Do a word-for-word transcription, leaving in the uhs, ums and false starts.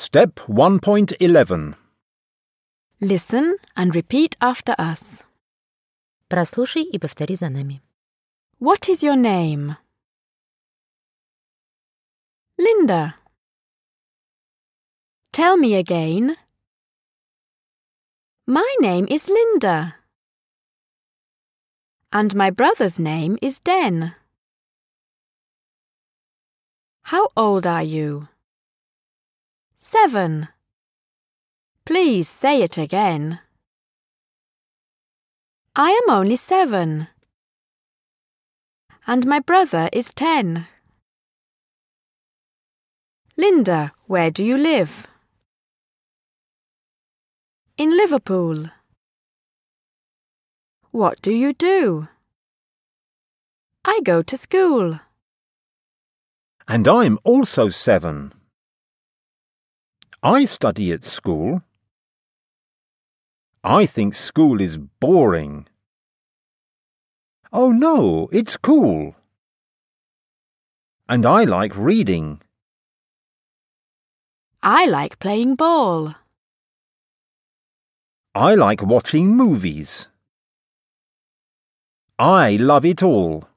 Step one point eleven. Listen and repeat after us. Прослушай и повтори за нами. What is your name? Linda. Tell me again. My name is Linda. And my brother's name is Den. How old are you? Seven. Please say it again. I am only seven. And my brother is ten. Linda, where do you live? In Liverpool. What do you do? I go to school. And I'm also seven. I study at school. I think school is boring. Oh no, it's cool. And I like reading. I like playing ball. I like watching movies. I love it all.